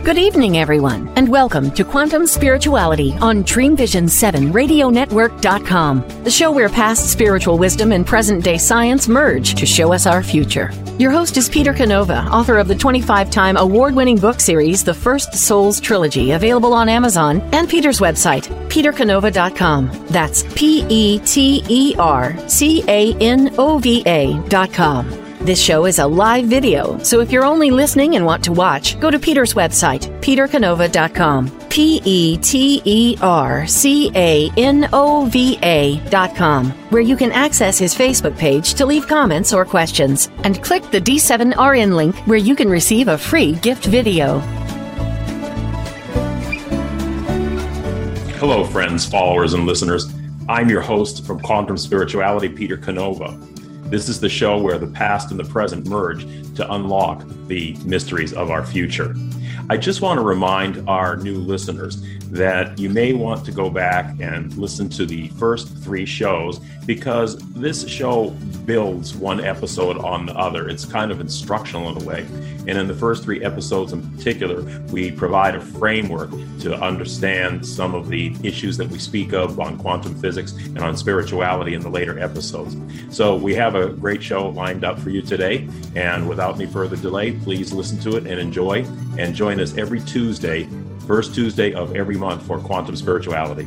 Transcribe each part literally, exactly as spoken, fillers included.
Good evening, everyone, and welcome to Quantum Spirituality on Dream Vision seven Radio Network dot com, the show where past spiritual wisdom and present-day science merge to show us our future. Your host is Peter Canova, author of the twenty-five time award-winning book series, The First Souls Trilogy, available on Amazon, and Peter's website, Peter Canova dot com. That's P E T E R C A N O V A dot com. This show is a live video, so if you're only listening and want to watch, go to Peter's website, Peter Canova dot com, P E T E R C A N O V A dot com, where you can access his Facebook page to leave comments or questions, and click the D seven R N link where you can receive a free gift video. Hello, friends, followers, and listeners. I'm your host from Quantum Spirituality, Peter Canova. This is the show where the past and the present merge to unlock the mysteries of our future. I just want to remind our new listeners that you may want to go back and listen to the first three shows, because this show builds one episode on the other. It's kind of instructional in a way. And in the first three episodes in particular, we provide a framework to understand some of the issues that we speak of on quantum physics and on spirituality in the later episodes. So we have a great show lined up for you today. And without any further delay, please listen to it and enjoy. And join us every Tuesday, first Tuesday of every month, for Quantum Spirituality.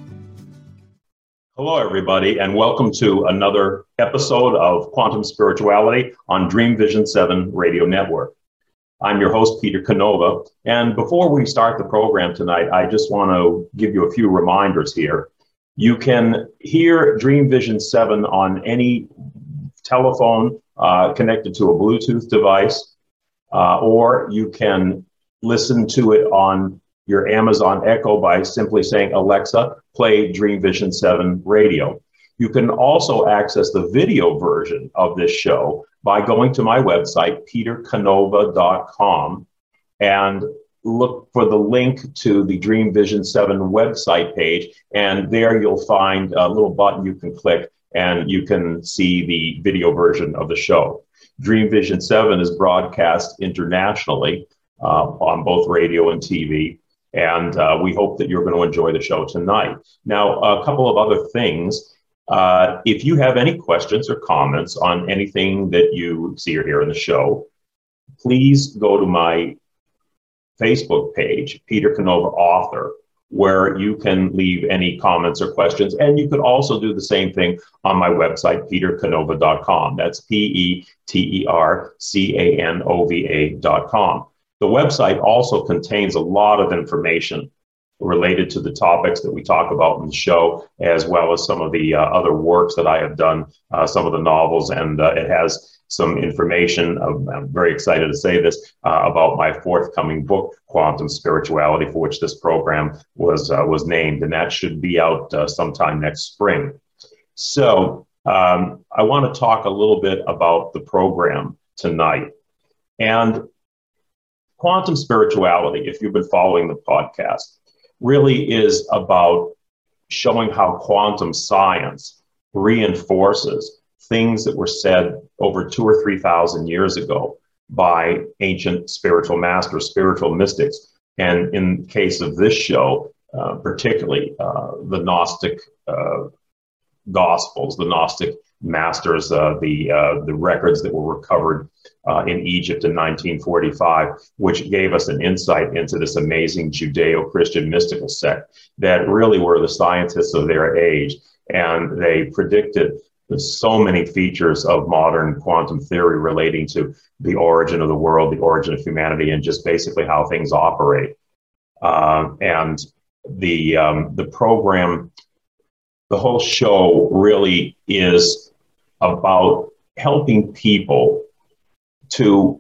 Hello, everybody, and welcome to another episode of Quantum Spirituality on Dream Vision seven Radio Network. I'm your host, Peter Canova, and before we start the program tonight, I just want to give you a few reminders here. You can hear Dream Vision seven on any telephone uh, connected to a Bluetooth device, uh, or you can listen to it on your Amazon Echo by simply saying, Alexa, play Dream Vision seven Radio. You can also access the video version of this show by going to my website, Peter Canova dot com, and look for the link to the Dream Vision seven website page. And there you'll find a little button you can click, and you can see the video version of the show. Dream Vision seven is broadcast internationally uh, on both radio and T V. And uh, we hope that you're going to enjoy the show tonight. Now, a couple of other things. Uh, if you have any questions or comments on anything that you see or hear in the show, please go to my Facebook page, Peter Canova Author, where you can leave any comments or questions. And you could also do the same thing on my website, Peter Canova dot com. That's P E T E R C A N O V A dot com. The website also contains a lot of information related to the topics that we talk about in the show, as well as some of the uh, other works that I have done, uh, some of the novels, and uh, it has some information, uh, I'm very excited to say this, uh, about my forthcoming book, Quantum Spirituality, for which this program was, uh, was named, and that should be out uh, sometime next spring. So um, I want to talk a little bit about the program tonight. And Quantum Spirituality, if you've been following the podcast, really is about showing how quantum science reinforces things that were said over two or three thousand years ago by ancient spiritual masters, spiritual mystics. And in case of this show, uh, particularly uh, the Gnostic uh, Gospels, the Gnostic masters, uh, the uh, the records that were recovered uh, in Egypt in nineteen forty-five, which gave us an insight into this amazing Judeo-Christian mystical sect that really were the scientists of their age. And they predicted so many features of modern quantum theory relating to the origin of the world, the origin of humanity, and just basically how things operate. Uh, and the um, the program, the whole show really is about helping people to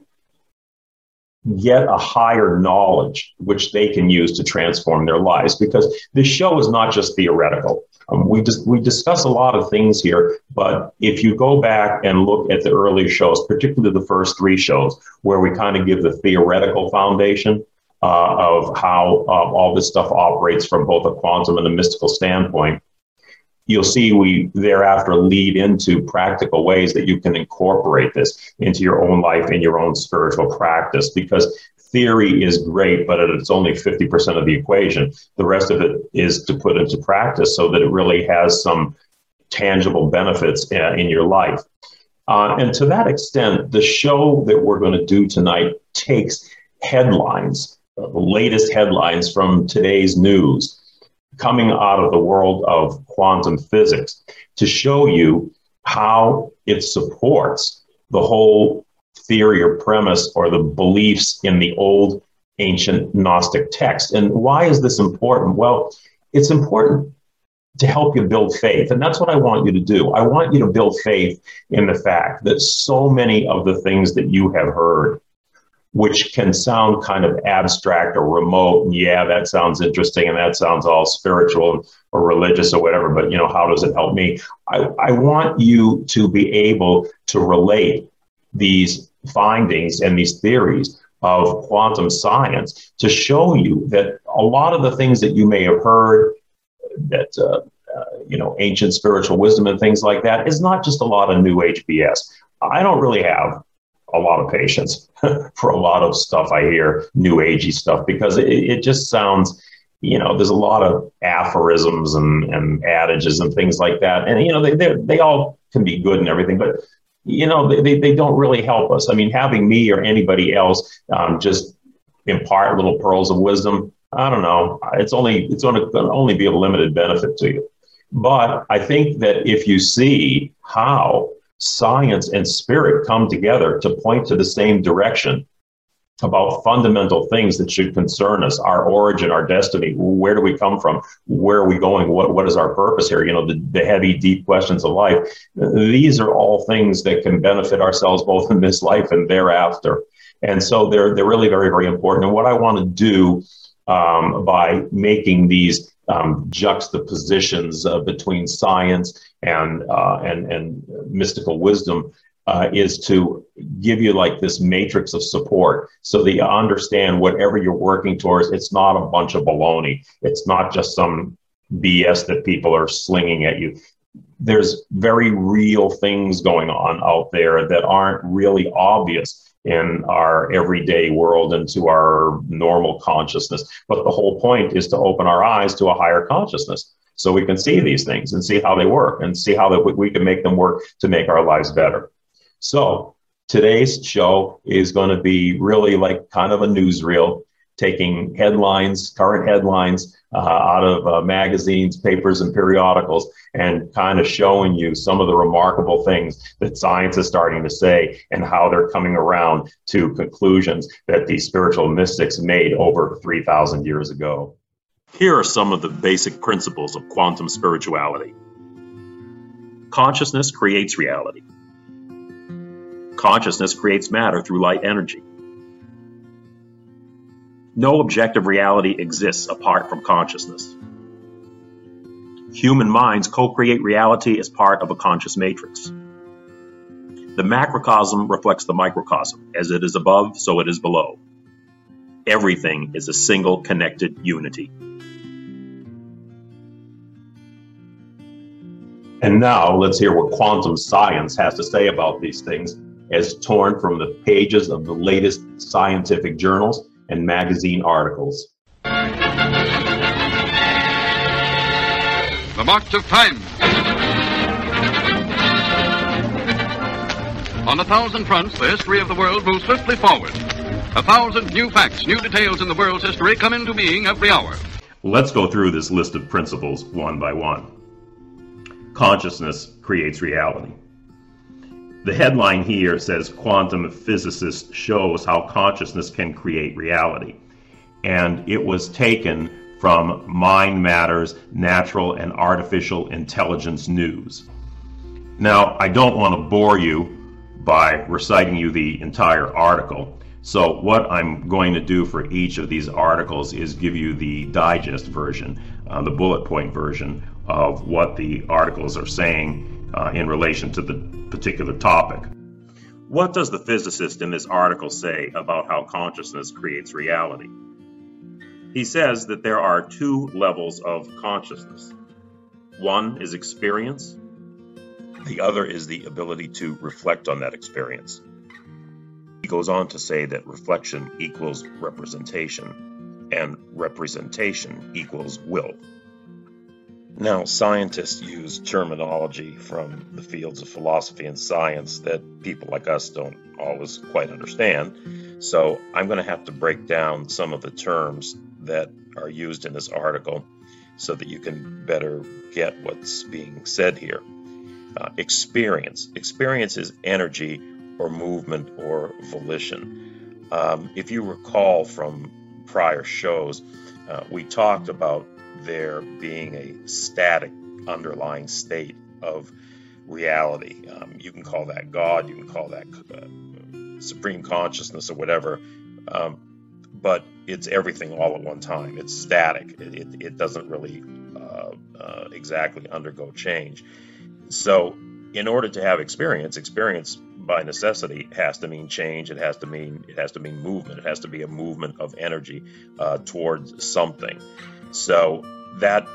get a higher knowledge which they can use to transform their lives, because this show is not just theoretical. Um, we just we discuss a lot of things here, but if you go back and look at the earlier shows, particularly the first three shows, where we kind of give the theoretical foundation uh, of how uh, all this stuff operates from both a quantum and a mystical standpoint, you'll see we thereafter lead into practical ways that you can incorporate this into your own life and your own spiritual practice, because theory is great, but it's only fifty percent of the equation. The rest of it is to put into practice so that it really has some tangible benefits uh, in your life. Uh, and to that extent, the show that we're going to do tonight takes headlines, uh, the latest headlines from today's news, coming out of the world of quantum physics, to show you how it supports the whole theory or premise or the beliefs in the old ancient Gnostic text. And why is this important? Well, it's important to help you build faith. And that's what I want you to do. I want you to build faith in the fact that so many of the things that you have heard, which can sound kind of abstract or remote, and yeah, that sounds interesting and that sounds all spiritual or religious or whatever, but you know, how does it help me? I, I want you to be able to relate these findings and these theories of quantum science to show you that a lot of the things that you may have heard, that uh, uh, you know, ancient spiritual wisdom and things like that, is not just a lot of new age B S. I don't really have a lot of patience for a lot of stuff I hear, new agey stuff, because it, it just sounds, you know, there's a lot of aphorisms and, and adages and things like that. And, you know, they they all can be good and everything, but, you know, they, they don't really help us. I mean, having me or anybody else um, just impart little pearls of wisdom, I don't know. It's only it's going to only be of limited benefit to you. But I think that if you see how science and spirit come together to point to the same direction about fundamental things that should concern us, our origin, our destiny, where do we come from, where are we going, what what is our purpose here, you know, the, the heavy, deep questions of life. These are all things that can benefit ourselves both in this life and thereafter. And so they're they're really very, very important. And what I want to do Um, by making these um, juxtapositions uh, between science and uh, and and mystical wisdom uh, is to give you like this matrix of support, so that you understand whatever you're working towards, it's not a bunch of baloney. It's not just some B S that people are slinging at you. There's very real things going on out there that aren't really obvious in our everyday world and to our normal consciousness. But the whole point is to open our eyes to a higher consciousness so we can see these things and see how they work and see how that we can make them work to make our lives better. So today's show is going to be really like kind of a newsreel, taking headlines, current headlines uh, out of uh, magazines, papers, and periodicals, and kind of showing you some of the remarkable things that science is starting to say and how they're coming around to conclusions that these spiritual mystics made over three thousand years ago. Here are some of the basic principles of quantum spirituality. Consciousness creates reality. Consciousness creates matter through light energy. No objective reality exists apart from consciousness. Human minds co-create reality as part of a conscious matrix. The macrocosm reflects the microcosm. As it is above, so it is below. Everything is a single connected unity. And now let's hear what quantum science has to say about these things, as torn from the pages of the latest scientific journals and magazine articles. The march of time. On a thousand fronts, the history of the world moves swiftly forward. A thousand new facts, new details in the world's history come into being every hour. Let's go through this list of principles one by one. Consciousness creates reality. The headline here says quantum physicist shows how consciousness can create reality. And it was taken from Mind Matters Natural and Artificial Intelligence News. Now, I don't want to bore you by reciting you the entire article. So what I'm going to do for each of these articles is give you the digest version, uh, the bullet point version of what the articles are saying uh, in relation to the particular topic. What does the physicist in this article say about how consciousness creates reality? He says that there are two levels of consciousness. One is experience. The other is the ability to reflect on that experience. He goes on to say that reflection equals representation, and representation equals will. Now, scientists use terminology from the fields of philosophy and science that people like us don't always quite understand, so I'm going to have to break down some of the terms that are used in this article so that you can better get what's being said here. Uh, experience. Experience is energy or movement or volition. Um, if you recall from prior shows, uh, we talked about there being a static underlying state of reality. Um, you can call that God, you can call that uh, supreme consciousness or whatever, um, but it's everything all at one time. It's static. It, it, it doesn't really uh, uh, exactly undergo change. So in order to have experience, experience by necessity has to mean change. It has to mean it has to mean movement. It has to be a movement of energy uh, towards something. So that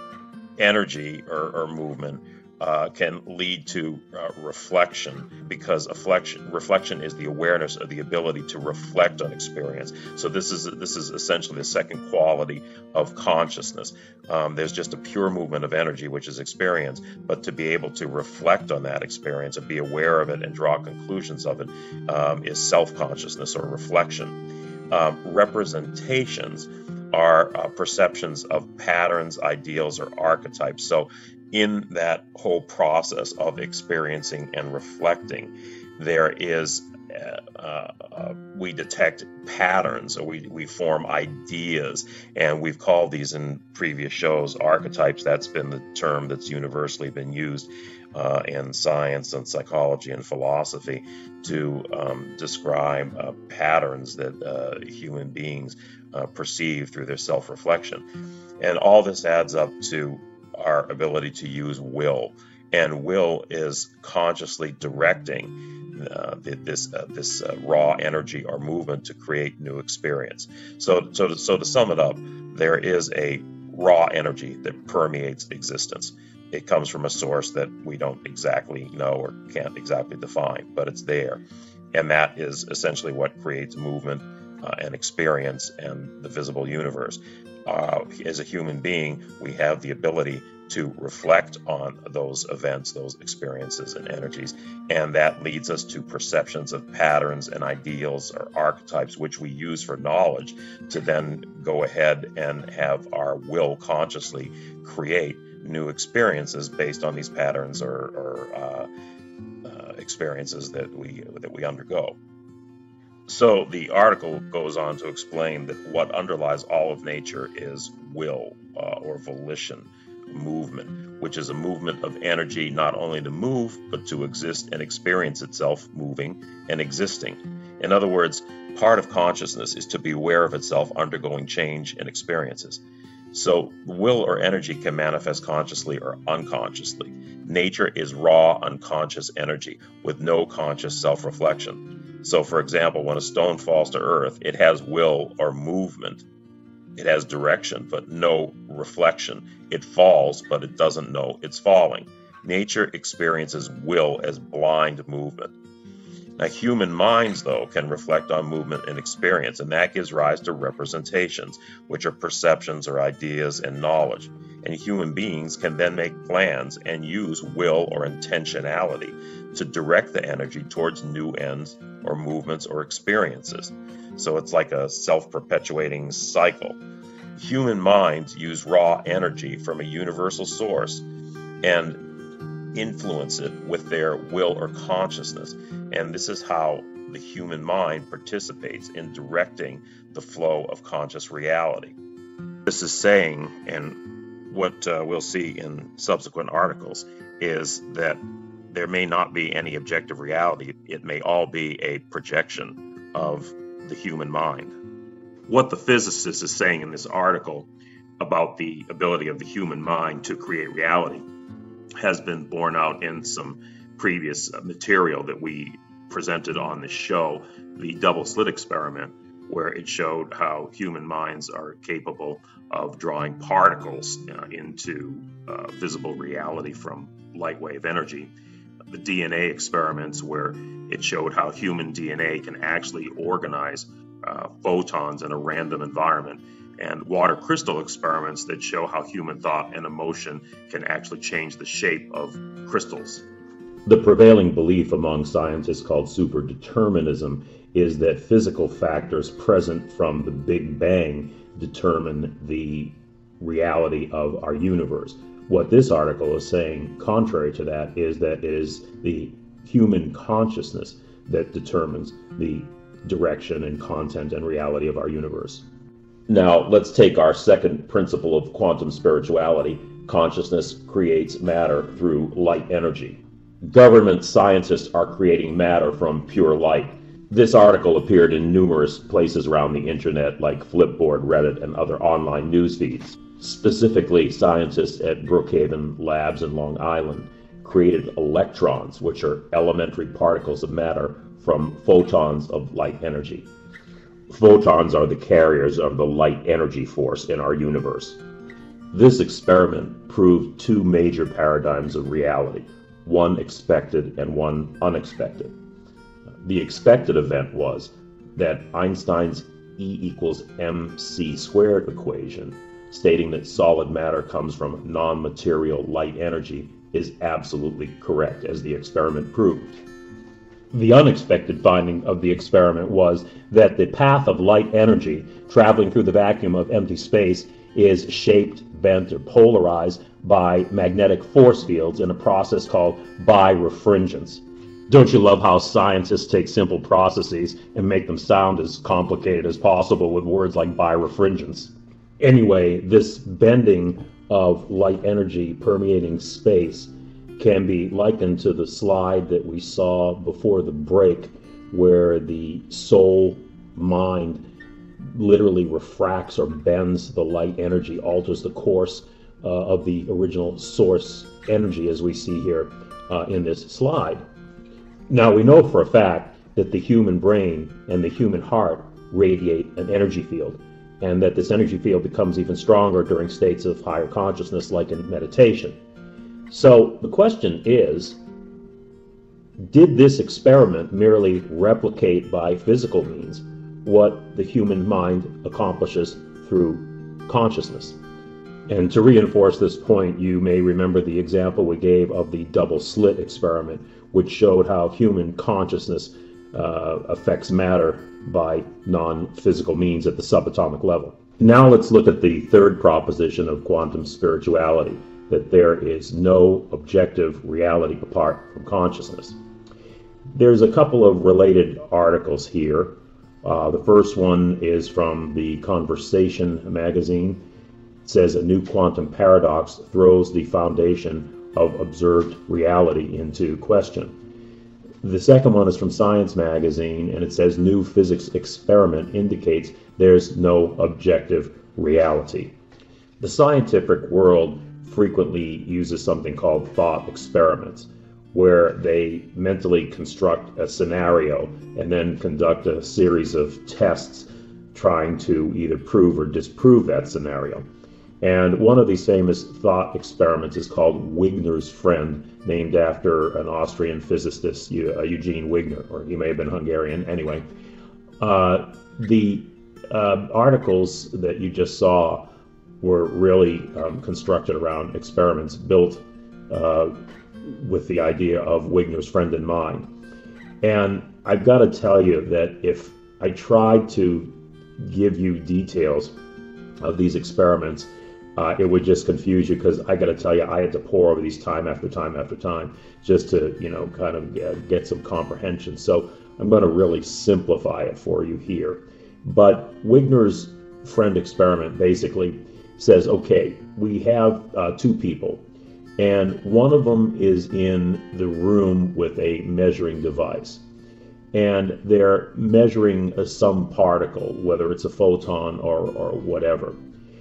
energy or, or movement uh, can lead to uh, reflection, because reflection, reflection is the awareness or the ability to reflect on experience. So this is this is essentially the second quality of consciousness. Um, there's just a pure movement of energy, which is experience, but to be able to reflect on that experience and be aware of it and draw conclusions of it um, is self-consciousness or reflection. Um, representations are uh, perceptions of patterns, ideals, or archetypes. So in that whole process of experiencing and reflecting, there is, uh, uh, we detect patterns, or we, we form ideas, and we've called these in previous shows archetypes. That's been the term that's universally been used uh, in science and psychology and philosophy to um, describe uh, patterns that uh, human beings uh, perceive through their self-reflection. And all this adds up to our ability to use will, and will is consciously directing uh, this uh, this uh, raw energy or movement to create new experience. So, so, to, so to sum it up, there is a raw energy that permeates existence. It comes from a source that we don't exactly know or can't exactly define, but it's there, and that is essentially what creates movement uh, and experience and the visible universe. Uh, as a human being, we have the ability to reflect on those events, those experiences and energies, and that leads us to perceptions of patterns and ideals or archetypes, which we use for knowledge to then go ahead and have our will consciously create new experiences based on these patterns or, or uh, uh, experiences that we that we undergo. So the article goes on to explain that what underlies all of nature is will uh, or volition, movement, which is a movement of energy not only to move, but to exist and experience itself moving and existing. In other words, part of consciousness is to be aware of itself undergoing change and experiences. So will or energy can manifest consciously or unconsciously. Nature is raw, unconscious energy with no conscious self-reflection. So, for example, when a stone falls to earth, it has will or movement. It has direction, but no reflection. It falls, but it doesn't know it's falling. Nature experiences will as blind movement. Now, human minds, though, can reflect on movement and experience, and that gives rise to representations, which are perceptions or ideas and knowledge. And human beings can then make plans and use will or intentionality to direct the energy towards new ends or movements or experiences. So it's like a self-perpetuating cycle. Human minds use raw energy from a universal source and influence it with their will or consciousness. And this is how the human mind participates in directing the flow of conscious reality. This is saying, and what uh, we'll see in subsequent articles, is that there may not be any objective reality. It may all be a projection of the human mind. What the physicist is saying in this article about the ability of the human mind to create reality has been borne out in some previous material that we presented on this show, the double slit experiment, where it showed how human minds are capable of drawing particles uh, into uh, visible reality from light wave energy the D N A experiments where it showed how human D N A can actually organize uh, photons in a random environment, and water crystal experiments that show how human thought and emotion can actually change the shape of crystals. The prevailing belief among scientists called superdeterminism is that physical factors present from the Big Bang determine the reality of our universe. What this article is saying, contrary to that, is that it is the human consciousness that determines the direction and content and reality of our universe. Now, let's take our second principle of quantum spirituality. Consciousness creates matter through light energy. Government scientists are creating matter from pure light. This article appeared in numerous places around the internet like Flipboard, Reddit, and other online news feeds. Specifically, scientists at Brookhaven Labs in Long Island created electrons, which are elementary particles of matter, from photons of light energy. Photons are the carriers of the light energy force in our universe. This experiment proved two major paradigms of reality, one expected and one unexpected. The expected event was that Einstein's E equals mc squared equation, stating that solid matter comes from non-material light energy, is absolutely correct, as the experiment proved. The unexpected finding of the experiment was that the path of light energy traveling through the vacuum of empty space is shaped, bent, or polarized by magnetic force fields in a process called birefringence. Don't you love how scientists take simple processes and make them sound as complicated as possible with words like birefringence? Anyway, this bending of light energy permeating space can be likened to the slide that we saw before the break, where the soul mind literally refracts or bends the light energy, alters the course uh, of the original source energy, as we see here uh, in this slide. Now, we know for a fact that the human brain and the human heart radiate an energy field, and that this energy field becomes even stronger during states of higher consciousness, like in meditation. So the question is, did this experiment merely replicate by physical means what the human mind accomplishes through consciousness? And to reinforce this point, you may remember the example we gave of the double slit experiment, which showed how human consciousness uh, affects matter by non-physical means at the subatomic level. Now let's look at the third proposition of quantum spirituality, that there is no objective reality apart from consciousness. There's a couple of related articles here. Uh, the first one is from the Conversation magazine. It says a new quantum paradox throws the foundation of observed reality into question. The second one is from Science magazine, and it says new physics experiment indicates there's no objective reality. The scientific world frequently uses something called thought experiments, where they mentally construct a scenario and then conduct a series of tests trying to either prove or disprove that scenario. And one of these famous thought experiments is called Wigner's Friend, named after an Austrian physicist, Eugene Wigner, or he may have been Hungarian. Anyway, uh, the uh, articles that you just saw were really um, constructed around experiments built uh, with the idea of Wigner's Friend in mind. And I've got to tell you that if I tried to give you details of these experiments, uh, it would just confuse you, because I got to tell you, I had to pore over these time after time after time just to, you know, kind of get, get some comprehension. So I'm going to really simplify it for you here. But Wigner's Friend experiment basically says, okay, we have uh, two people, and one of them is in the room with a measuring device, and they're measuring uh, some particle, whether it's a photon or, or whatever.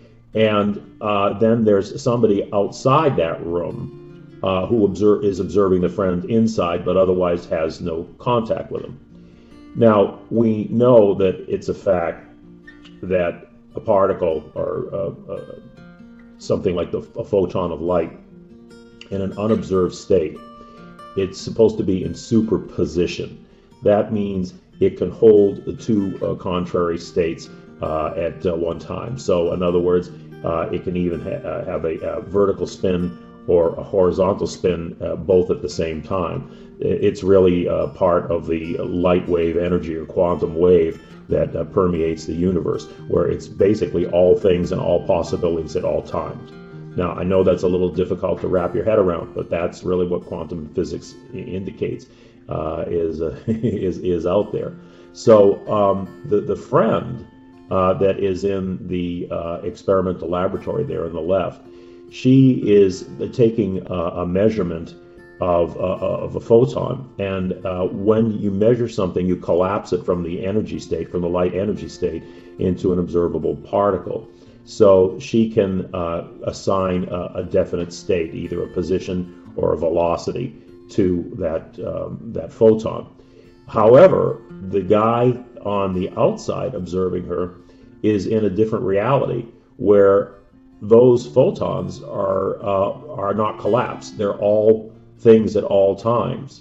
And uh, then there's somebody outside that room uh, who observe, is observing the friend inside, but otherwise has no contact with him. Now, we know that it's a fact that a particle, or uh, uh, something like the, a photon of light, in an unobserved state it's supposed to be in superposition. That means it can hold the two uh, contrary states uh, at uh, one time. So in other words, uh, it can even ha- uh, have a, a vertical spin or a horizontal spin uh, both at the same time. It's really uh, part of the light wave energy or quantum wave that uh, permeates the universe, where it's basically all things and all possibilities at all times. Now, I know that's a little difficult to wrap your head around, but that's really what quantum physics indicates uh, is, uh, is is out there. So um, the, the friend uh, that is in the uh, experimental laboratory there on the left, she is taking uh, a measurement of, uh, of a photon, and uh, when you measure something, you collapse it from the energy state, from the light energy state, into an observable particle. So she can uh, assign a, a definite state, either a position or a velocity, to that um, that photon. However, the guy on the outside observing her is in a different reality, where those photons are uh, are not collapsed. They're all things at all times.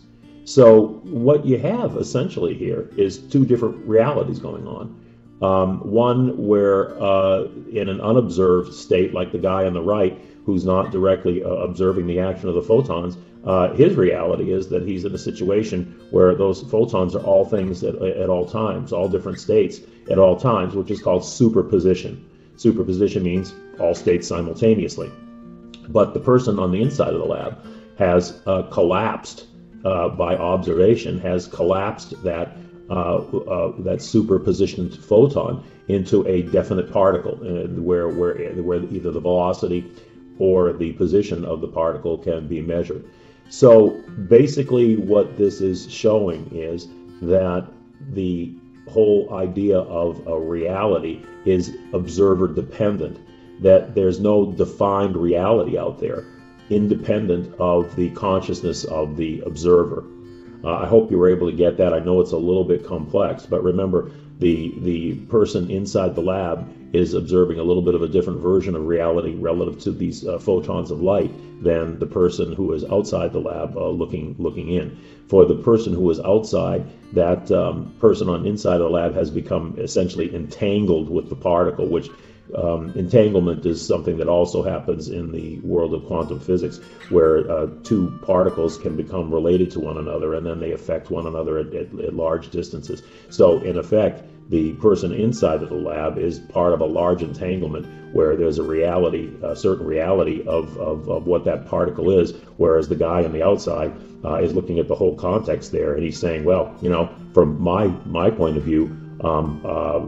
So what you have essentially here is two different realities going on. Um, one where uh, in an unobserved state, like the guy on the right, who's not directly uh, observing the action of the photons, uh, his reality is that he's in a situation where those photons are all things at, at all times, all different states at all times, which is called superposition. Superposition means all states simultaneously. But the person on the inside of the lab has uh, collapsed uh, by observation, has collapsed that uh, uh, that superpositioned photon into a definite particle, uh, where where where either the velocity or the position of the particle can be measured. So basically, what this is showing is that the whole idea of a reality is observer dependent, that there's no defined reality out there independent of the consciousness of the observer. Uh, I hope you were able to get that. I know it's a little bit complex, but remember, the the person inside the lab is observing a little bit of a different version of reality relative to these uh, photons of light than the person who is outside the lab uh, looking looking in. For the person who is outside, that um, person on inside of the lab has become essentially entangled with the particle, which Um, entanglement is something that also happens in the world of quantum physics, where uh, two particles can become related to one another, and then they affect one another at, at, at large distances. So in effect, the person inside of the lab is part of a large entanglement where there's a reality, a certain reality of, of, of what that particle is, whereas the guy on the outside uh, is looking at the whole context there, and he's saying, well, you know, from my my point of view, Um, uh,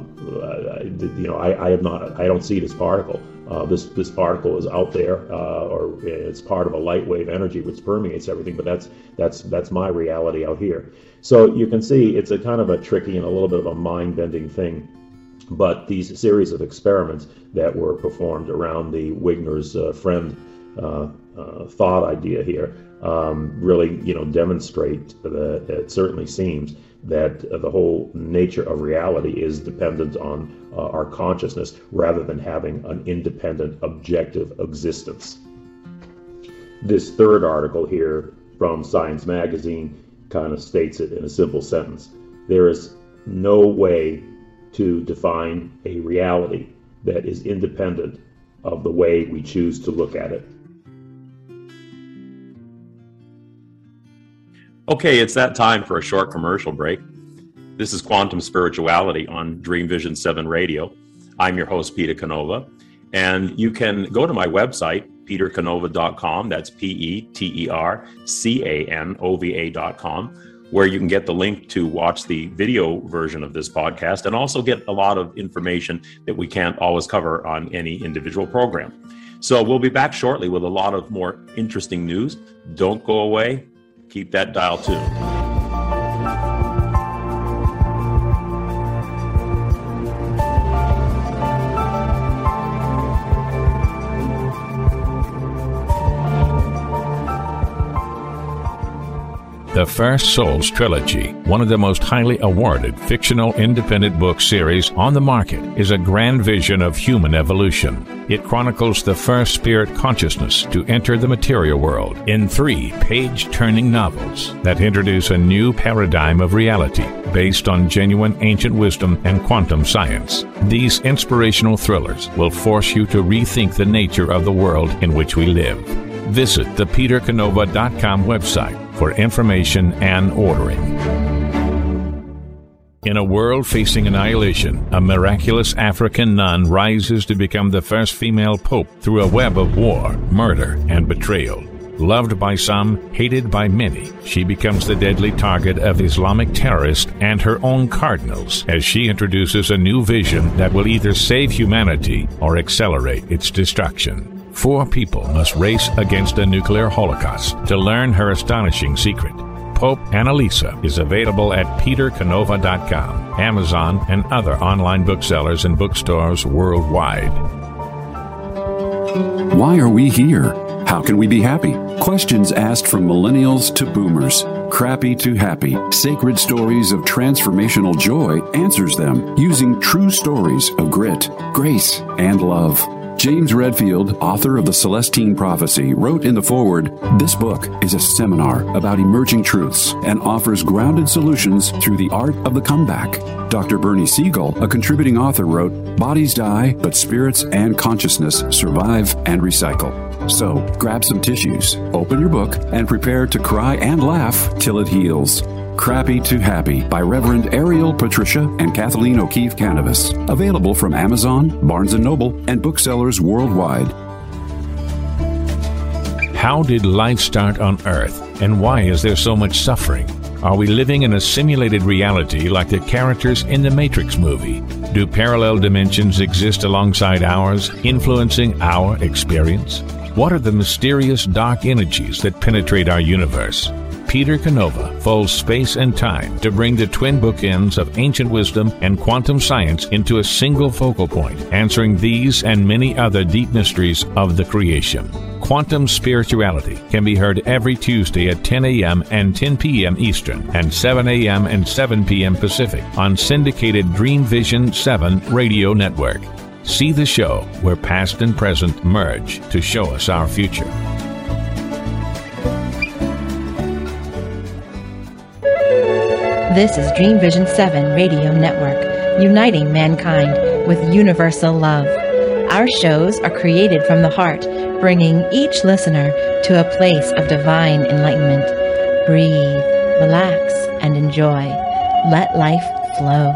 you know, I, I have not, I don't see this particle. Uh, this this particle is out there, uh, or it's part of a light wave energy which permeates everything. But that's that's that's my reality out here. So you can see it's a kind of a tricky and a little bit of a mind-bending thing. But these series of experiments that were performed around the Wigner's uh, friend uh, uh, thought idea here um, really, you know, demonstrate that it certainly seems that uh, the whole nature of reality is dependent on uh, our consciousness rather than having an independent, objective existence. This third article here from Science Magazine kind of states it in a simple sentence. There is no way to define a reality that is independent of the way we choose to look at it. Okay, it's that time for a short commercial break. This is Quantum Spirituality on Dream Vision seven Radio. I'm your host, Peter Canova, and you can go to my website, peter canova dot com. That's P E T E R C A N O V A dot com, where you can get the link to watch the video version of this podcast and also get a lot of information that we can't always cover on any individual program. So we'll be back shortly with a lot of more interesting news. Don't go away. Keep that dial tuned. The First Souls Trilogy, one of the most highly awarded fictional independent book series on the market, is a grand vision of human evolution. It chronicles the first spirit consciousness to enter the material world in three page-turning novels that introduce a new paradigm of reality based on genuine ancient wisdom and quantum science. These inspirational thrillers will force you to rethink the nature of the world in which we live. Visit the peter canova dot com website for information and ordering. In a world facing annihilation, a miraculous African nun rises to become the first female pope through a web of war, murder, and betrayal. Loved by some, hated by many, she becomes the deadly target of Islamic terrorists and her own cardinals as she introduces a new vision that will either save humanity or accelerate its destruction. Four people must race against a nuclear holocaust to learn her astonishing secret. Pope Annalisa is available at peter canova dot com, Amazon, and other online booksellers and bookstores worldwide. Why are we here? How can we be happy? Questions asked from millennials to boomers. Crappy to Happy, Sacred Stories of Transformational Joy answers them using true stories of grit, grace, and love. James Redfield, author of The Celestine Prophecy, wrote in the foreword, "This book is a seminar about emerging truths and offers grounded solutions through the art of the comeback." Doctor Bernie Siegel, a contributing author, wrote, "Bodies die, but spirits and consciousness survive and recycle." So, grab some tissues, open your book, and prepare to cry and laugh till it heals. Crappy to Happy by Reverend Ariel Patricia and Kathleen O'Keefe Cannabis. Available from Amazon, Barnes and Noble, and booksellers worldwide. How did life start on Earth, and why is there so much suffering? Are we living in a simulated reality like the characters in the Matrix movie? Do parallel dimensions exist alongside ours, influencing our experience? What are the mysterious dark energies that penetrate our universe? Peter Canova folds space and time to bring the twin bookends of ancient wisdom and quantum science into a single focal point, answering these and many other deep mysteries of the creation. Quantum Spirituality can be heard every Tuesday at ten a.m. and ten p.m. Eastern and seven a.m. and seven p.m. Pacific on syndicated Dream Vision seven radio network. See the show where past and present merge to show us our future. This is Dream Vision seven Radio Network, uniting mankind with universal love. Our shows are created from the heart, bringing each listener to a place of divine enlightenment. Breathe, relax, and enjoy. Let life flow.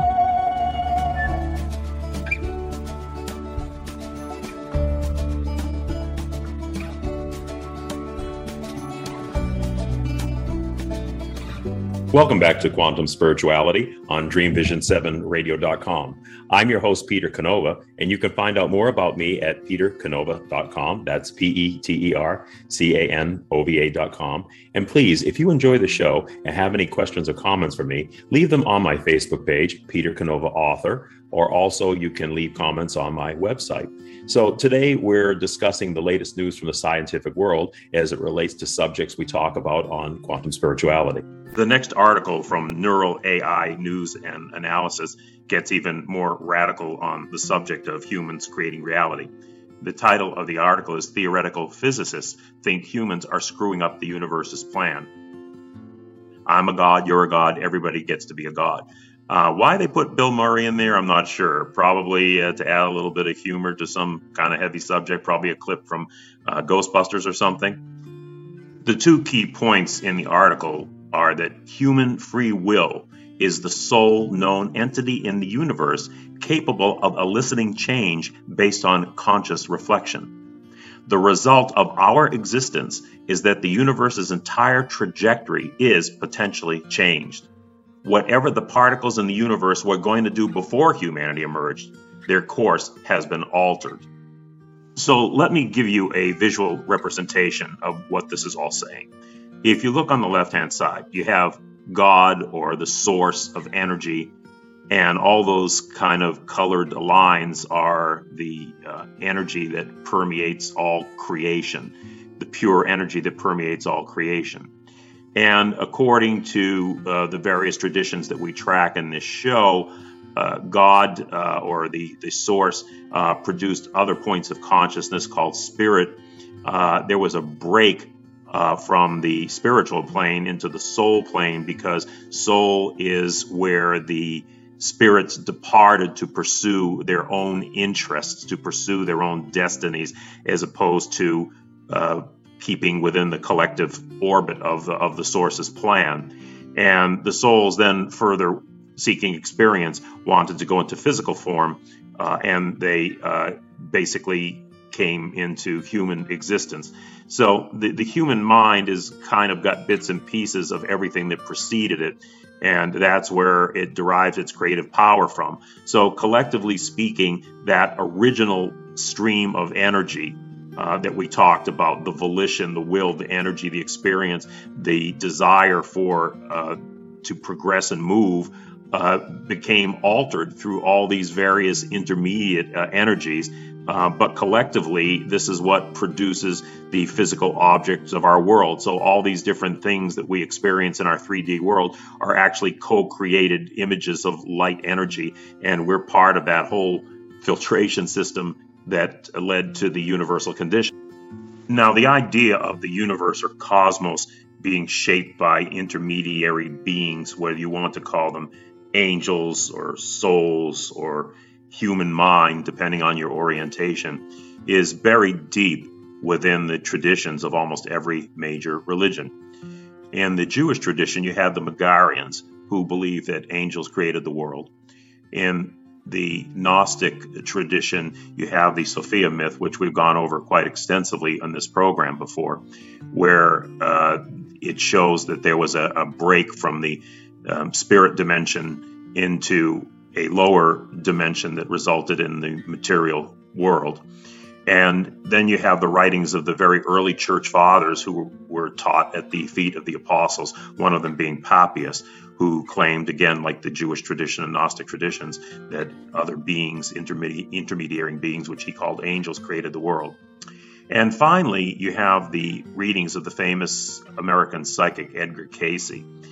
Welcome back to Quantum Spirituality on dream vision seven radio dot com. I'm your host, Peter Canova, and you can find out more about me at peter canova dot com. That's P E T E R C A N O V A dot com. And please, if you enjoy the show and have any questions or comments for me, leave them on my Facebook page, Peter Canova Author, or also you can leave comments on my website. So today we're discussing the latest news from the scientific world as it relates to subjects we talk about on quantum spirituality. The next article from Neural A I News and Analysis gets even more radical on the subject of humans creating reality. The title of the article is "Theoretical Physicists Think Humans Are Screwing Up the Universe's Plan." I'm a god, you're a god, everybody gets to be a god. Uh, why they put Bill Murray in there, I'm not sure. Probably uh, to add a little bit of humor to some kind of heavy subject, probably a clip from uh, Ghostbusters or something. The two key points in the article are that human free will is the sole known entity in the universe capable of eliciting change based on conscious reflection. The result of our existence is that the universe's entire trajectory is potentially changed. Whatever the particles in the universe were going to do before humanity emerged, their course has been altered. So let me give you a visual representation of what this is all saying. If you look on the left-hand side, you have God, or the source of energy, and all those kind of colored lines are the uh, energy that permeates all creation, the pure energy that permeates all creation. And according to uh, the various traditions that we track in this show, uh, God uh, or the, the source uh, produced other points of consciousness called spirit. Uh, there was a break uh, from the spiritual plane into the soul plane, because soul is where the spirits departed to pursue their own interests, to pursue their own destinies, as opposed to uh, keeping within the collective orbit of the, of the source's plan. And the souls then, further seeking experience, wanted to go into physical form, uh, and they uh, basically came into human existence. So the, the human mind is kind of got bits and pieces of everything that preceded it, and that's where it derives its creative power from. So collectively speaking, that original stream of energy uh, that we talked about, the volition, the will, the energy, the experience, the desire for uh, to progress and move, uh, became altered through all these various intermediate uh, energies. Uh, but collectively, this is what produces the physical objects of our world. So all these different things that we experience in our three D world are actually co-created images of light energy, and we're part of that whole filtration system that led to the universal condition. Now, the idea of the universe or cosmos being shaped by intermediary beings, whether you want to call them angels or souls or human mind, depending on your orientation, is buried deep within the traditions of almost every major religion. In the Jewish tradition, you have the Megarians, who believe that angels created the world. In the Gnostic tradition, you have the Sophia myth, which we've gone over quite extensively on this program before, where uh, it shows that there was a, a break from the um, spirit dimension into a lower dimension that resulted in the material world. And then you have the writings of the very early church fathers who were taught at the feet of the apostles, one of them being Papias, who claimed, again, like the Jewish tradition and Gnostic traditions, that other beings, intermedi- intermediary beings, which he called angels, created the world. And finally, you have the readings of the famous American psychic Edgar Cayce.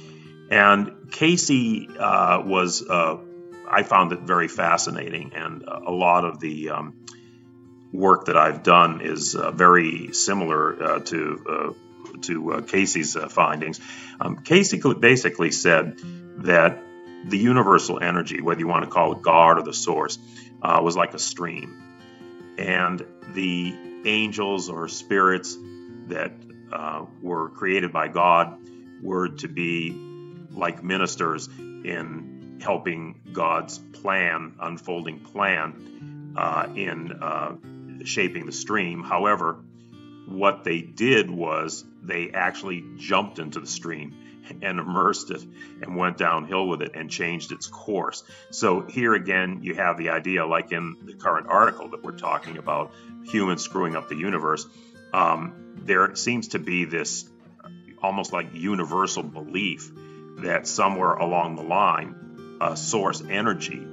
And Cayce uh, was... Uh, I found it very fascinating, and a lot of the um, work that I've done is uh, very similar uh, to uh, to uh, Cayce's uh, findings. Um, Cayce basically said that the universal energy, whether you want to call it God or the source, uh, was like a stream, and the angels or spirits that uh, were created by God were to be like ministers in helping God's plan, unfolding plan, uh, in uh, shaping the stream. However, what they did was they actually jumped into the stream and immersed it and went downhill with it and changed its course. So here again, you have the idea, like in the current article that we're talking about, humans screwing up the universe. Um, there seems to be this almost like universal belief that somewhere along the line, Uh, source energy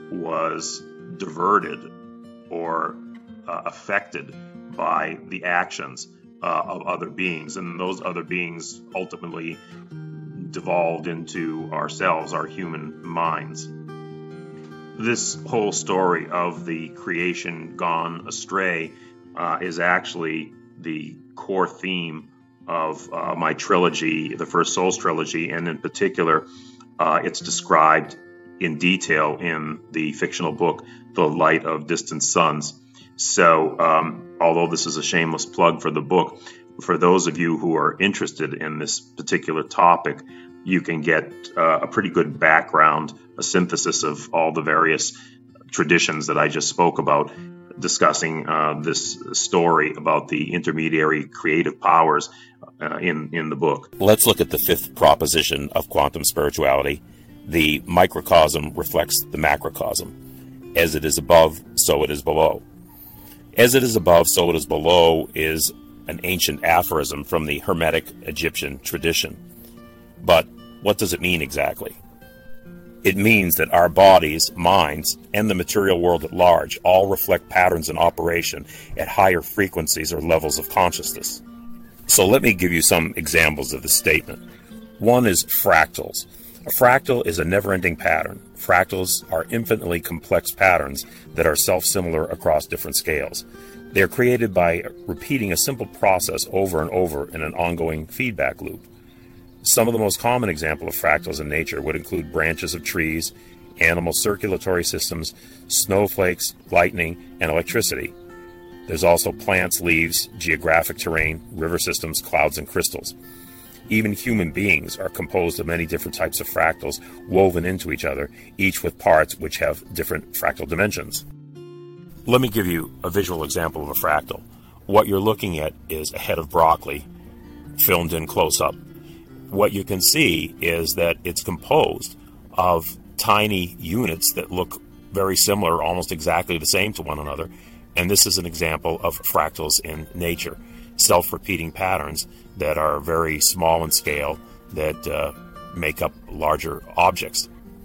was diverted or uh, affected by the actions uh, of other beings, and those other beings ultimately devolved into ourselves, our human minds. This whole story of the creation gone astray uh, is actually the core theme of uh, my trilogy, the First Souls trilogy, and in particular, Uh, it's described in detail in the fictional book, The Light of Distant Suns. So, um, although this is a shameless plug for the book, for those of you who are interested in this particular topic, you can get uh, a pretty good background, a synthesis of all the various traditions that I just spoke about, discussing uh, this story about the intermediary creative powers uh, in, in the book. Let's look at the fifth proposition of quantum spirituality. The microcosm reflects the macrocosm. As it is above, so it is below. As it is above, so it is below is an ancient aphorism from the Hermetic Egyptian tradition. But what does it mean exactly? It means that our bodies, minds, and the material world at large all reflect patterns in operation at higher frequencies or levels of consciousness. So let me give you some examples of this statement. One is fractals. A fractal is a never-ending pattern. Fractals are infinitely complex patterns that are self-similar across different scales. They are created by repeating a simple process over and over in an ongoing feedback loop. Some of the most common examples of fractals in nature would include branches of trees, animal circulatory systems, snowflakes, lightning, and electricity. There's also plants, leaves, geographic terrain, river systems, clouds, and crystals. Even human beings are composed of many different types of fractals woven into each other, each with parts which have different fractal dimensions. Let me give you a visual example of a fractal. What you're looking at is a head of broccoli filmed in close-up. What you can see is that it's composed of tiny units that look very similar, almost exactly the same to one another. And this is an example of fractals in nature, self-repeating patterns that are very small in scale that uh, make up larger objects.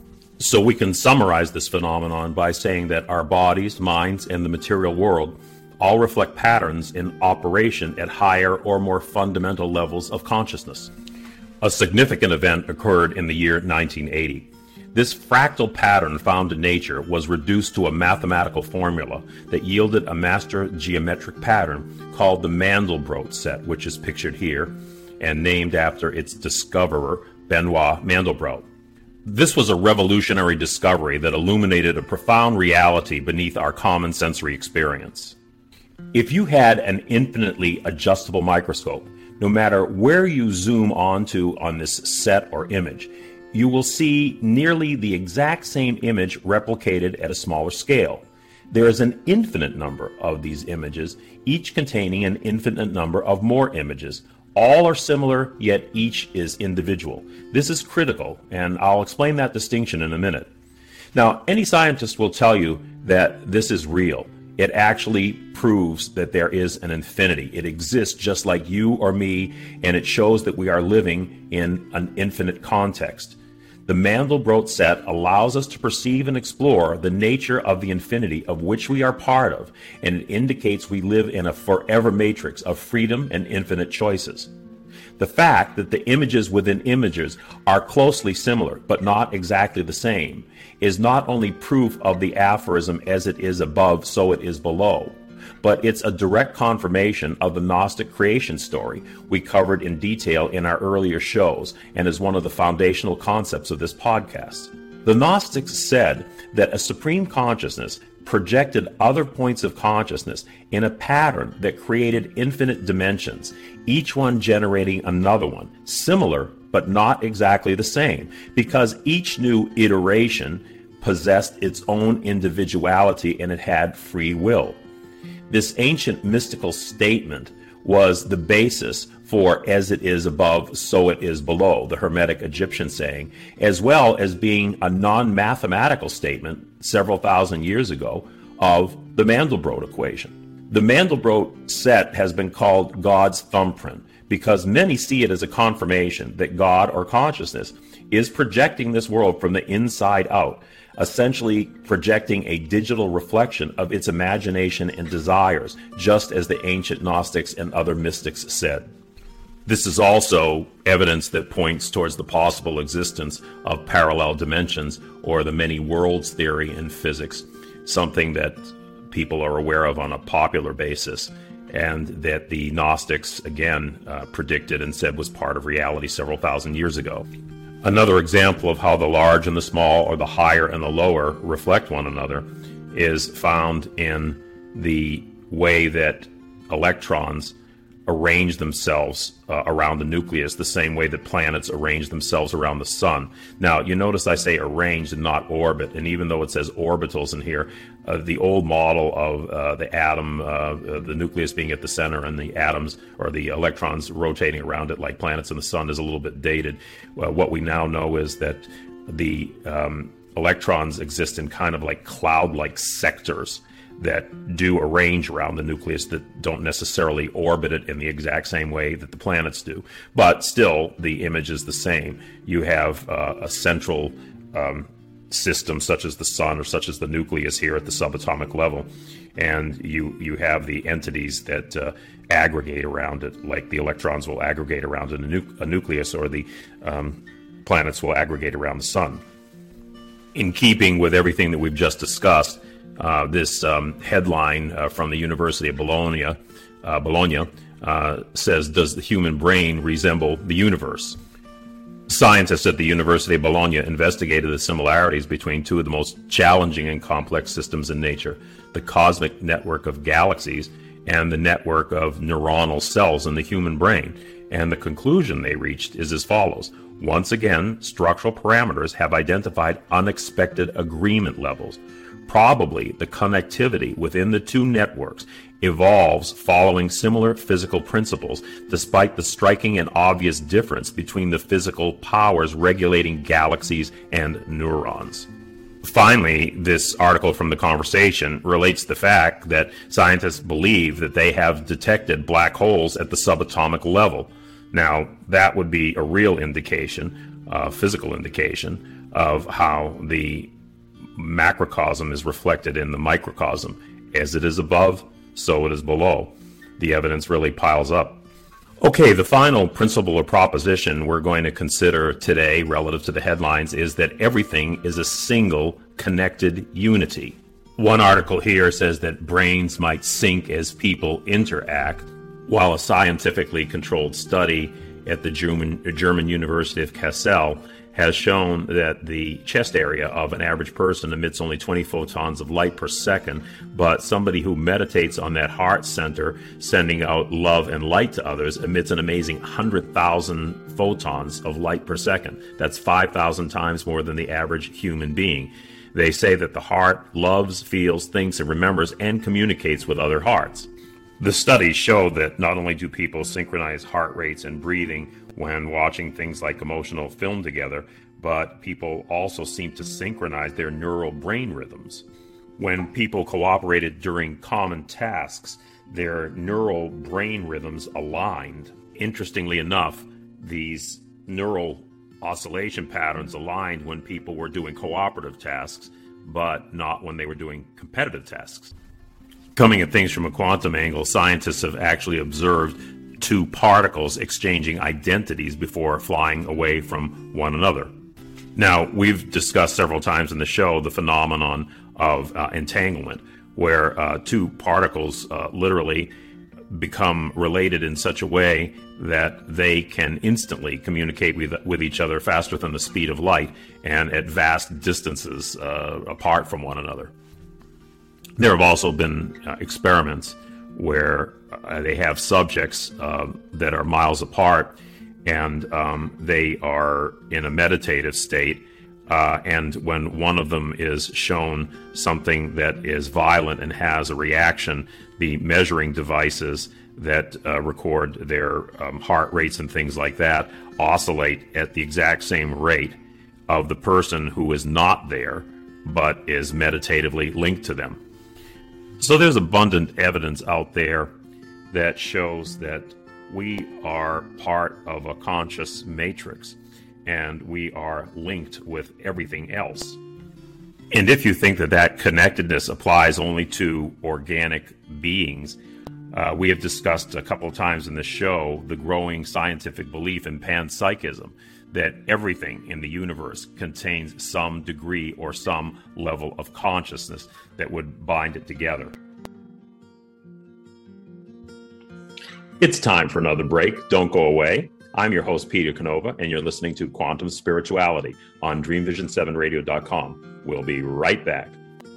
So we can summarize this phenomenon by saying that our bodies, minds, and the material world all reflect patterns in operation at higher or more fundamental levels of consciousness. A significant event occurred in the year nineteen eighty. This fractal pattern found in nature was reduced to a mathematical formula that yielded a master geometric pattern called the Mandelbrot set, which is pictured here, and named after its discoverer, Benoit Mandelbrot. This was a revolutionary discovery that illuminated a profound reality beneath our common sensory experience. If you had an infinitely adjustable microscope, no matter where you zoom onto on this set or image, you will see nearly the exact same image replicated at a smaller scale. There is an infinite number of these images, each containing an infinite number of more images. All are similar, yet each is individual. This is critical, and I'll explain that distinction in a minute. Now, any scientist will tell you that this is real. It actually proves that there is an infinity. It exists just like you or me, and it shows that we are living in an infinite context. The Mandelbrot set allows us to perceive and explore the nature of the infinity of which we are part of, and it indicates we live in a forever matrix of freedom and infinite choices. The fact that the images within images are closely similar, but not exactly the same, is not only proof of the aphorism, as it is above, so it is below, but it's a direct confirmation of the Gnostic creation story we covered in detail in our earlier shows, and is one of the foundational concepts of this podcast. The Gnostics said that a supreme consciousness projected other points of consciousness in a pattern that created infinite dimensions, each one generating another one, similar but not exactly the same, because each new iteration possessed its own individuality and it had free will. This ancient mystical statement was the basis for "as it is above, so it is below," the Hermetic Egyptian saying, as well as being a non-mathematical statement several thousand years ago of the Mandelbrot equation. The Mandelbrot set has been called God's thumbprint because many see it as a confirmation that God or consciousness is projecting this world from the inside out, essentially projecting a digital reflection of its imagination and desires, just as the ancient Gnostics and other mystics said. This is also evidence that points towards the possible existence of parallel dimensions, or the many worlds theory in physics, something that people are aware of on a popular basis, and that the Gnostics, again, uh, predicted and said was part of reality several thousand years ago. Another example of how the large and the small, or the higher and the lower, reflect one another is found in the way that electrons arrange themselves uh, around the nucleus, the same way that planets arrange themselves around the sun. Now, you notice I say arranged and not orbit, and even though it says orbitals in here, uh, the old model of uh, the atom, uh, the nucleus being at the center and the atoms or the electrons rotating around it like planets in the sun is a little bit dated. Uh, what we now know is that the um, electrons exist in kind of like cloud-like sectors that do arrange around the nucleus, that don't necessarily orbit it in the exact same way that the planets do. But still, the image is the same. You have uh, a central um, systems such as the sun or such as the nucleus here at the subatomic level, and you you have the entities that uh, aggregate around it, like the electrons will aggregate around a, nu- a nucleus, or the um, planets will aggregate around the sun. In keeping with everything that we've just discussed, uh, this um, headline uh, from the University of Bologna, uh, Bologna uh, says, "Does the human brain resemble the universe?" Scientists at the University of Bologna investigated the similarities between two of the most challenging and complex systems in nature, the cosmic network of galaxies and the network of neuronal cells in the human brain. And the conclusion they reached is as follows. Once again, structural parameters have identified unexpected agreement levels. Probably the connectivity within the two networks evolves following similar physical principles, despite the striking and obvious difference between the physical powers regulating galaxies and neurons. Finally, this article from The Conversation relates the fact that scientists believe that they have detected black holes at the subatomic level. Now, that would be a real indication, a physical indication, of how the macrocosm is reflected in the microcosm. As it is above, so it is below. The evidence really piles up. Okay, the final principle or proposition we're going to consider today relative to the headlines is that everything is a single connected unity. One article here says that brains might sync as people interact, while a scientifically controlled study at the German, German University of Kassel has shown that the chest area of an average person emits only twenty photons of light per second, but somebody who meditates on that heart center, sending out love and light to others, emits an amazing one hundred thousand photons of light per second. That's five thousand times more than the average human being. They say that the heart loves, feels, thinks, and remembers and communicates with other hearts. The studies show that not only do people synchronize heart rates and breathing when watching things like emotional film together, but people also seem to synchronize their neural brain rhythms. When people cooperated during common tasks, their neural brain rhythms aligned. Interestingly enough, these neural oscillation patterns aligned when people were doing cooperative tasks, but not when they were doing competitive tasks. Coming at things from a quantum angle, scientists have actually observed two particles exchanging identities before flying away from one another. Now, we've discussed several times in the show the phenomenon of uh, entanglement, where uh, two particles uh, literally become related in such a way that they can instantly communicate with, with each other faster than the speed of light and at vast distances uh, apart from one another. There have also been uh, experiments where uh, they have subjects uh, that are miles apart, and um, they are in a meditative state, uh, and when one of them is shown something that is violent and has a reaction, the measuring devices that uh, record their um, heart rates and things like that oscillate at the exact same rate of the person who is not there but is meditatively linked to them. So there's abundant evidence out there that shows that we are part of a conscious matrix and we are linked with everything else. And if you think that that connectedness applies only to organic beings, uh, we have discussed a couple of times in this show the growing scientific belief in panpsychism, that everything in the universe contains some degree or some level of consciousness that would bind it together. It's time for another break. Don't go away. I'm your host, Peter Canova, and you're listening to Quantum Spirituality on dream vision seven radio dot com. We'll be right back.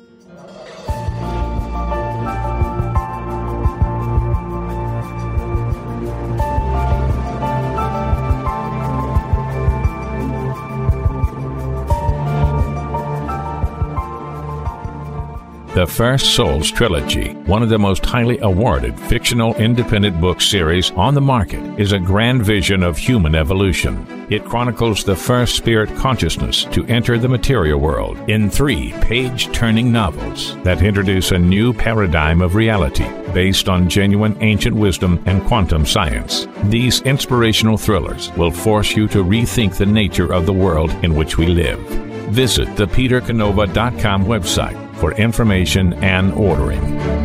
The First Souls Trilogy, one of the most highly awarded fictional independent book series on the market, is a grand vision of human evolution. It chronicles the first spirit consciousness to enter the material world in three page-turning novels that introduce a new paradigm of reality based on genuine ancient wisdom and quantum science. These inspirational thrillers will force you to rethink the nature of the world in which we live. Visit the peter canova dot com website for information and ordering.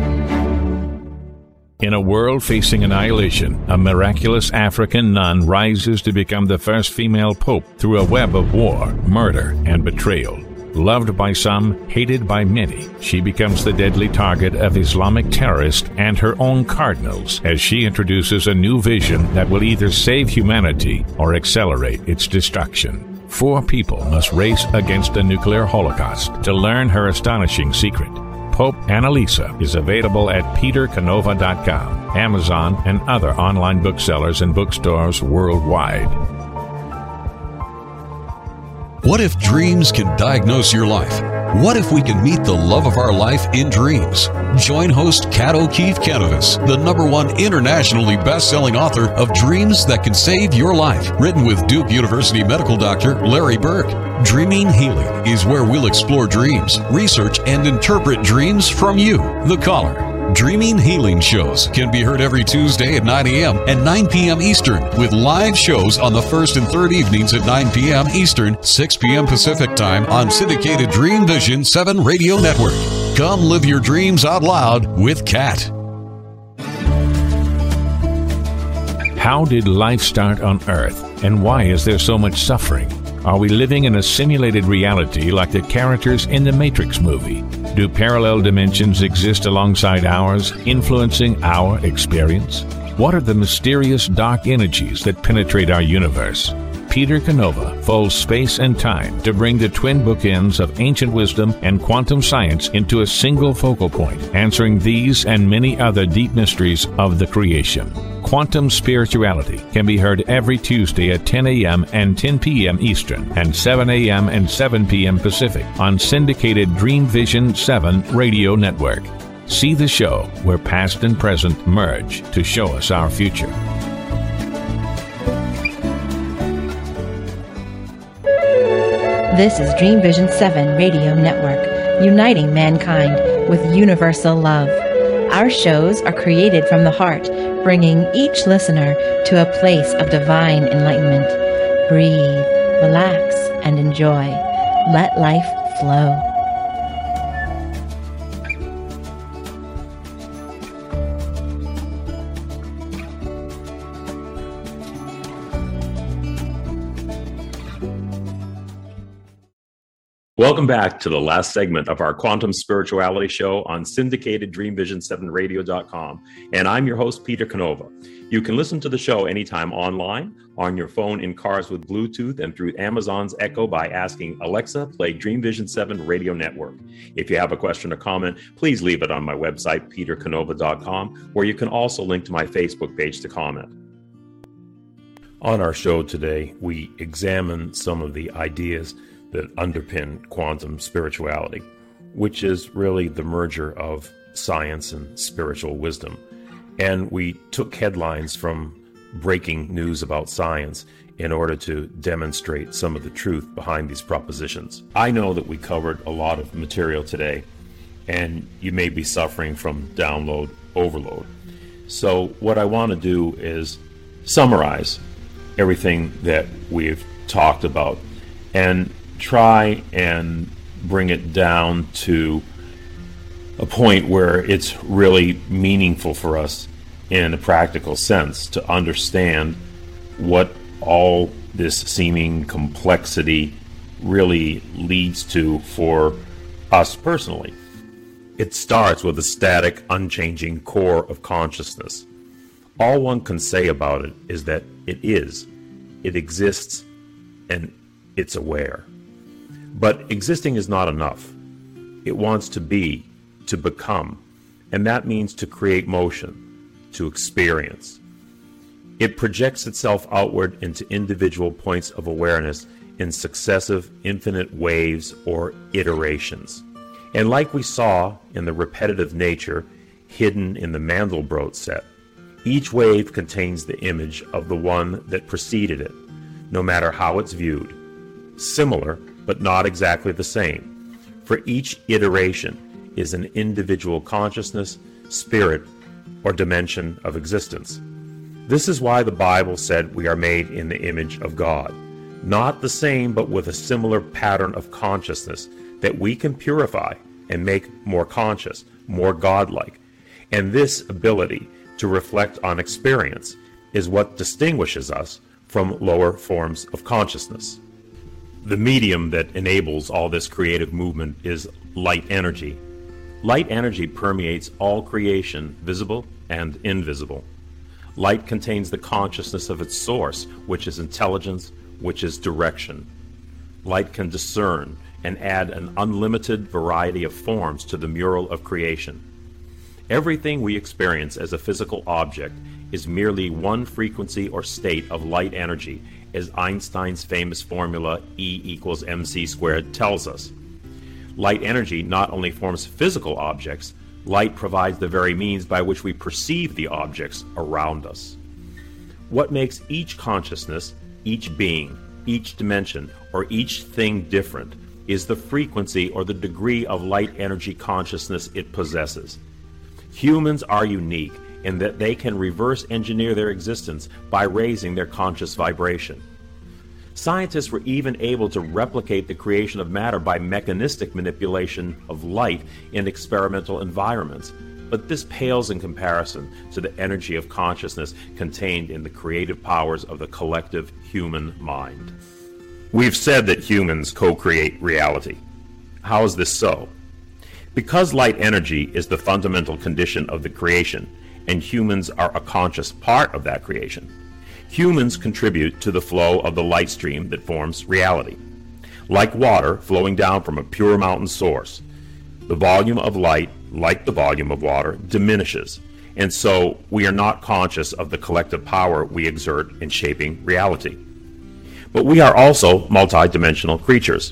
In a world facing annihilation, a miraculous African nun rises to become the first female pope through a web of war, murder, and betrayal. Loved by some, hated by many, she becomes the deadly target of Islamic terrorists and her own cardinals as she introduces a new vision that will either save humanity or accelerate its destruction. Four people must race against a nuclear holocaust to learn her astonishing secret. Pope Annalisa is available at peter canova dot com, Amazon, and other online booksellers and bookstores worldwide. What if dreams can diagnose your life? What if we can meet the love of our life in dreams? Join host Kat O'Keefe Canavas, the number one internationally best-selling author of Dreams That Can Save Your Life, written with Duke University medical doctor Larry Burke. Dreaming Healing is where we'll explore dreams, research, and interpret dreams from you, the caller. Dreaming Healing shows can be heard every Tuesday at nine a.m. and nine p.m. Eastern, with live shows on the first and third evenings at nine p.m. Eastern, six p.m. Pacific Time on syndicated Dream Vision seven Radio Network. Come live your dreams out loud with Kat. How did life start on Earth, and why is there so much suffering? Are we living in a simulated reality like the characters in the Matrix movie? Do parallel dimensions exist alongside ours, influencing our experience? What are the mysterious dark energies that penetrate our universe? Peter Canova folds space and time to bring the twin bookends of ancient wisdom and quantum science into a single focal point, answering these and many other deep mysteries of the creation. Quantum Spirituality can be heard every Tuesday at ten a.m. and ten p.m. Eastern and seven a.m. and seven p.m. Pacific on syndicated Dream Vision seven Radio Network. See the show where past and present merge to show us our future. This is Dream Vision seven Radio Network, uniting mankind with universal love. Our shows are created from the heart, bringing each listener to a place of divine enlightenment. Breathe, relax, and enjoy. Let life flow. Welcome back to the last segment of our Quantum Spirituality Show on syndicated Dream Vision seven radio dot com. And I'm your host, Peter Canova. You can listen to the show anytime online, on your phone, in cars with Bluetooth, and through Amazon's Echo by asking Alexa, play Dream Vision seven Radio Network. If you have a question or comment, please leave it on my website, peter canova dot com, where you can also link to my Facebook page to comment. On our show today, we examine some of the ideas that underpin quantum spirituality, which is really the merger of science and spiritual wisdom. And we took headlines from breaking news about science in order to demonstrate some of the truth behind these propositions. I know that we covered a lot of material today, and you may be suffering from download overload. So what I want to do is summarize everything that we've talked about and try and bring it down to a point where it's really meaningful for us in a practical sense to understand what all this seeming complexity really leads to for us personally. It starts with a static, unchanging core of consciousness. All one can say about it is that it is, it exists, and it's aware. But existing is not enough. It wants to be, to become, and that means to create motion, to experience. It projects itself outward into individual points of awareness in successive infinite waves or iterations. And like we saw in the repetitive nature hidden in the Mandelbrot set, each wave contains the image of the one that preceded it, no matter how it's viewed. Similar, but not exactly the same. For each iteration is an individual consciousness, spirit, or dimension of existence. This is why the Bible said we are made in the image of God. not the same, but with a similar pattern of consciousness that we can purify and make more conscious, more godlike. And this ability to reflect on experience is what distinguishes us from lower forms of consciousness. The medium that enables all this creative movement is light energy. Light energy permeates all creation, visible and invisible. Light contains the consciousness of its source, which is intelligence, which is direction. Light can discern and add an unlimited variety of forms to the mural of creation. Everything we experience as a physical object is merely one frequency or state of light energy, as Einstein's famous formula E equals mc squared tells us. Light energy not only forms physical objects, light provides the very means by which we perceive the objects around us. What makes each consciousness, each being, each dimension, or each thing different is the frequency or the degree of light energy consciousness it possesses. Humans are unique in that they can reverse engineer their existence by raising their conscious vibration. Scientists were even able to replicate the creation of matter by mechanistic manipulation of light in experimental environments, but this pales in comparison to the energy of consciousness contained in the creative powers of the collective human mind. We've said that humans co-create reality. How is this so? Because light energy is the fundamental condition of the creation, and humans are a conscious part of that creation, humans contribute to the flow of the light stream that forms reality. Like water flowing down from a pure mountain source, the volume of light, like the volume of water, diminishes, and so we are not conscious of the collective power we exert in shaping reality. But we are also multidimensional creatures.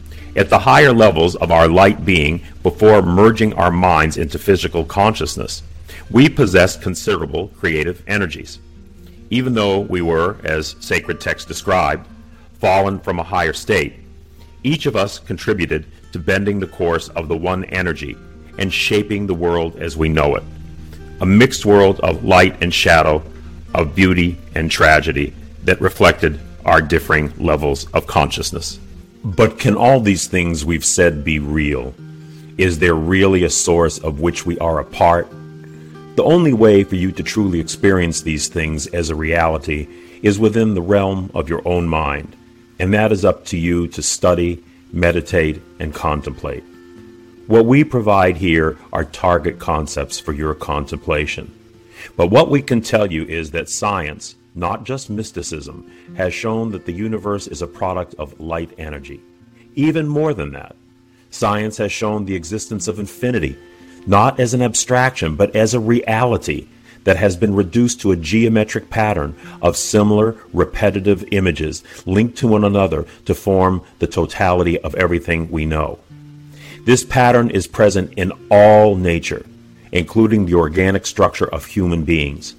At the higher levels of our light being, before merging our minds into physical consciousness, we possess considerable creative energies. Even though we were, as sacred texts described, fallen from a higher state, each of us contributed to bending the course of the one energy and shaping the world as we know it. A mixed world of light and shadow, of beauty and tragedy that reflected our differing levels of consciousness. But can all these things we've said be real? Is there really a source of which we are a part? The only way for you to truly experience these things as a reality is within the realm of your own mind, and that is up to you to study, meditate, and contemplate. What we provide here are target concepts for your contemplation. But what we can tell you is that science, not just mysticism, has shown that the universe is a product of light energy. Even more than that, science has shown the existence of infinity, not as an abstraction, but as a reality that has been reduced to a geometric pattern of similar, repetitive images linked to one another to form the totality of everything we know. This pattern is present in all nature, including the organic structure of human beings.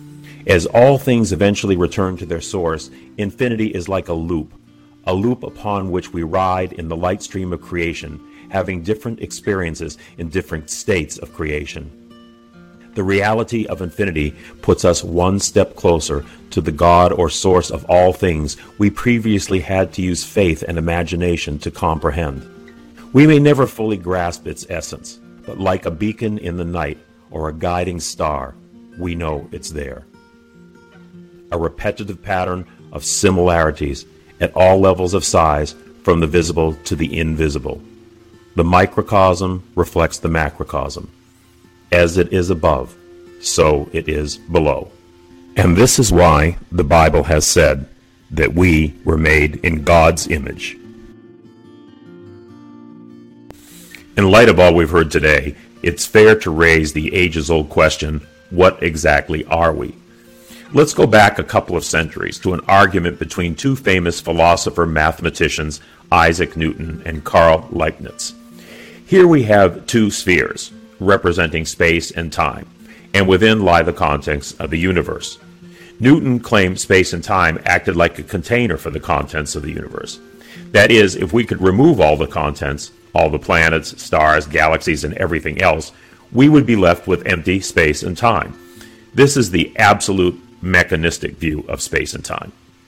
As all things eventually return to their source, infinity is like a loop, a loop upon which we ride in the light stream of creation, having different experiences in different states of creation. The reality of infinity puts us one step closer to the God or source of all things we previously had to use faith and imagination to comprehend. We may never fully grasp its essence, but like a beacon in the night or a guiding star, we know it's there. A repetitive pattern of similarities at all levels of size, from the visible to the invisible. The microcosm reflects the macrocosm. As it is above, so it is below. And this is why the Bible has said that we were made in God's image. In light of all we've heard today, it's fair to raise the ages-old question, what exactly are we? Let's go back a couple of centuries to an argument between two famous philosopher-mathematicians, Isaac Newton and Carl Leibniz. Here we have two spheres, representing space and time, and within lie the contents of the universe. Newton claimed space and time acted like a container for the contents of the universe. That is, if we could remove all the contents, all the planets, stars, galaxies, and everything else, we would be left with empty space and time. This is the absolute mechanistic view of space and time.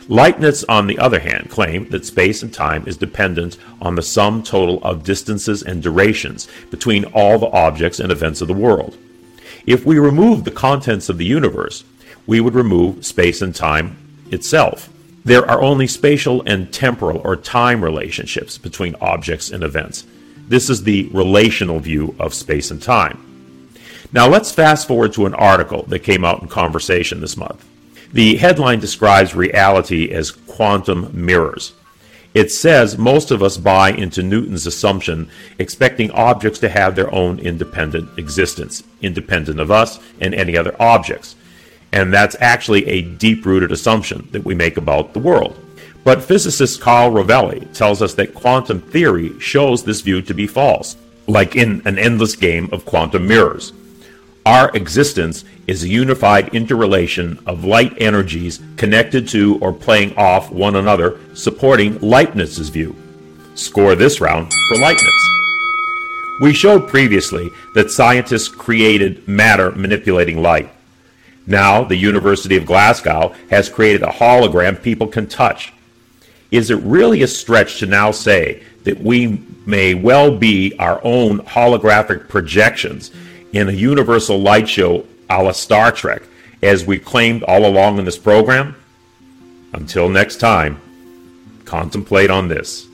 Leibniz, on the other hand, claimed that space and time is dependent on the sum total of distances and durations between all the objects and events of the world. If we remove the contents of the universe, we would remove space and time itself. There are only spatial and temporal or time relationships between objects and events. This is the relational view of space and time. Now let's fast forward to an article that came out in Conversation this month. The headline describes reality as quantum mirrors. It says most of us buy into Newton's assumption, expecting objects to have their own independent existence, independent of us and any other objects. And that's actually a deep-rooted assumption that we make about the world. But physicist Carl Rovelli tells us that quantum theory shows this view to be false, like in an endless game of quantum mirrors. Our existence is a unified interrelation of light energies connected to or playing off one another, supporting Leibniz's view. Score this round for Leibniz. We showed previously that scientists created matter manipulating light. Now, the University of Glasgow has created a hologram people can touch. Is it really a stretch to now say that we may well be our own holographic projections in a universal light show a la Star Trek, as we claimed all along in this program? Until next time, contemplate on this.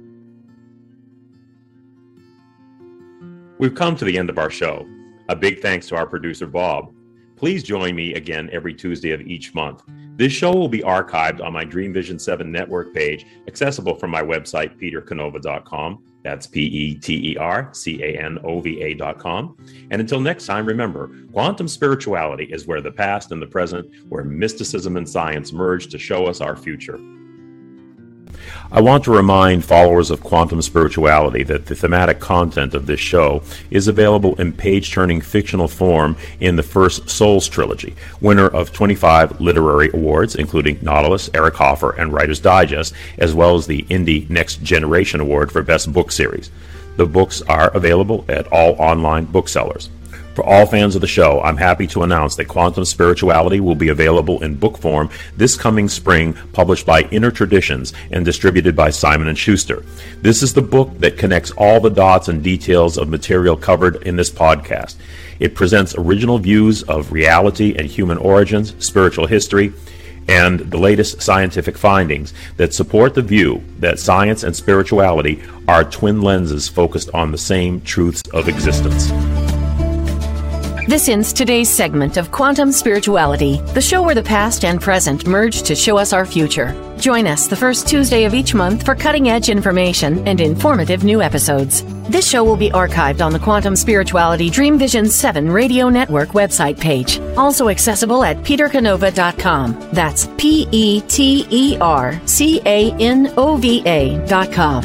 We've come to the end of our show. A big thanks to our producer, Bob. Please join me again every Tuesday of each month. This show will be archived on my Dream Vision seven network page, accessible from my website, peter canova dot com. That's P E T E R C A N O V A dot com. And until next time, remember, quantum spirituality is where the past and the present, where mysticism and science merge to show us our future. I want to remind followers of quantum spirituality that the thematic content of this show is available in page-turning fictional form in the First Souls trilogy, winner of twenty-five literary awards, including Nautilus, Eric Hoffer, and Writer's Digest, as well as the Indie Next Generation Award for Best Book Series. The books are available at all online booksellers. For all fans of the show, I'm happy to announce that Quantum Spirituality will be available in book form this coming spring, published by Inner Traditions and distributed by Simon and Schuster. This is the book that connects all the dots and details of material covered in this podcast. It presents original views of reality and human origins, spiritual history, and the latest scientific findings that support the view that science and spirituality are twin lenses focused on the same truths of existence. This ends today's segment of Quantum Spirituality, the show where the past and present merge to show us our future. Join us the first Tuesday of each month for cutting-edge information and informative new episodes. This show will be archived on the Quantum Spirituality Dream Vision seven Radio Network website page, also accessible at peter canova dot com. That's P E T E R C A N O V A dot com.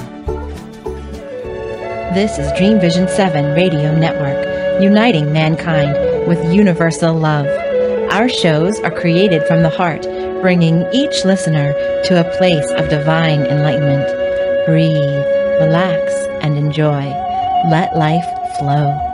This is Dream Vision seven Radio Network, uniting mankind with universal love. Our shows are created from the heart, bringing each listener to a place of divine enlightenment. Breathe, relax, and enjoy. Let life flow.